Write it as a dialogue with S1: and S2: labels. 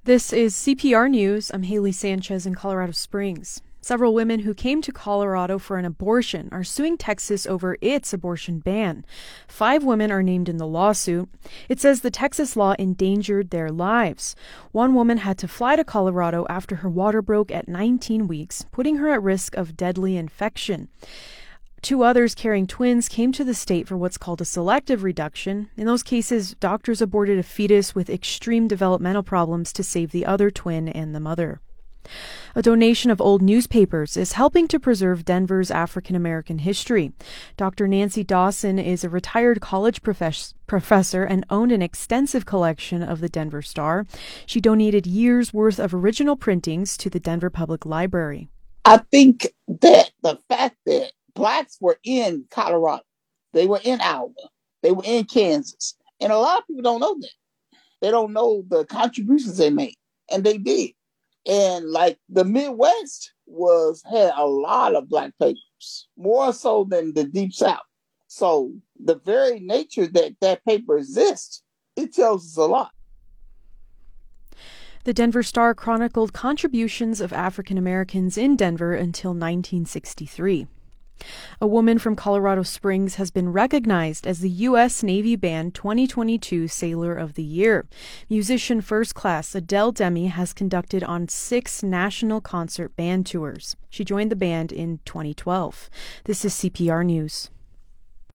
S1: This is CPR News. I'm Haley Sanchez in Colorado Springs. Several women who came to Colorado for an abortion are suing Texas over its abortion ban. 5 women are named in the lawsuit. It says the Texas law endangered their lives. One woman had to fly to Colorado after her water broke at 19 weeks, putting her at risk of deadly infection. 2 others carrying twins came to the state for what's called a selective reduction. In those cases, doctors aborted a fetus with extreme developmental problems to save the other twin and the mother. A donation of old newspapers is helping to preserve Denver's African American history. Dr. Nancy Dawson is a retired college professor and owned an extensive collection of the Denver Star. She donated years' worth of original printings to the Denver Public Library.
S2: I think that the fact that Blacks were in Colorado, they were in Iowa, they were in Kansas, and a lot of people don't know that. They don't know the contributions they made, and they did. And like the Midwest had a lot of Black papers, more so than the Deep South. So the very nature that paper exists, it tells us a lot.
S1: The Denver Star chronicled contributions of African Americans in Denver until 1963. A woman from Colorado Springs has been recognized as the U.S. Navy Band 2022 Sailor of the Year. Musician First Class Adele Demi has conducted on 6 national concert band tours. She joined the band in 2012. This is CPR News.